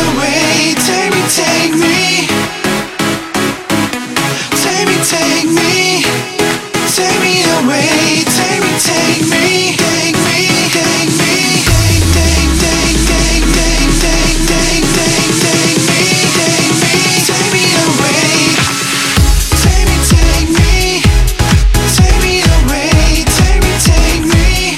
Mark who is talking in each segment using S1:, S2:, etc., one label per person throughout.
S1: away, take me, take me. Take me, take me. Take me away, take me, take me. Take me, take me. Take, take, take, take, take, take, take, take, take me, take me. Take me away. Take me, take me. Take me away, take me, take me.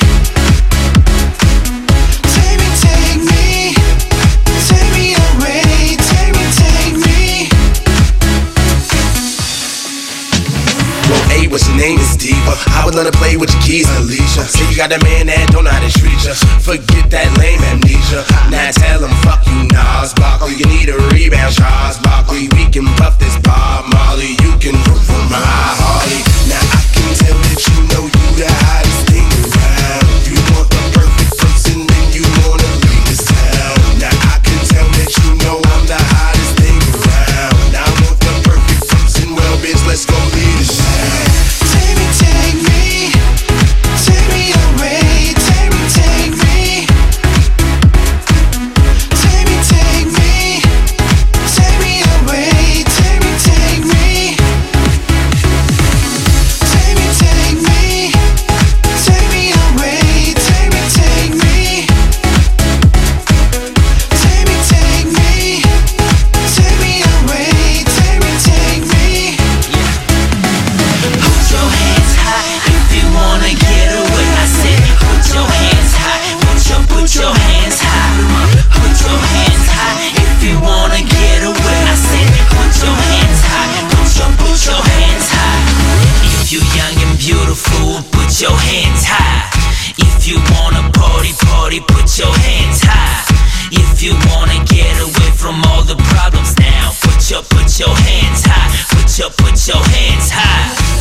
S1: Take me, take me. Take me away, take me, take me.
S2: Well, A, what's your name is Diva. I would love to play with your keys, Alicia. Say you got a man that don't know how to treat ya. Forget that lame amnesia. Now tell him fuck you, Nas Barkley. You need a rebound, Charles Barkley. We can buff this Bob Marley. You can move from my Harley. Now I can tell that you know you the hottest thing around. You want the perfect person, then you wanna leave this town. Now I can tell that you know I'm the hottest thing around. Now I want the perfect person, well bitch, let's go leave this town.
S1: Take me, take me. Take me away, take me, take me. Take me, take me. Take me away, take me, take me. Take me, take me. Take me away, take me, take me. Take me, take me. Take me away, take me, take me.
S3: Put your hands high if you wanna get away. I said, put your hands high. Put your hands high. Put your hands high if you wanna get away. I said, put your hands high. Put your hands high. If you young and beautiful, put your hands high. If you wanna party, put your hands high. If you wanna get away from all the problems now, put your hands high. Put your hands high.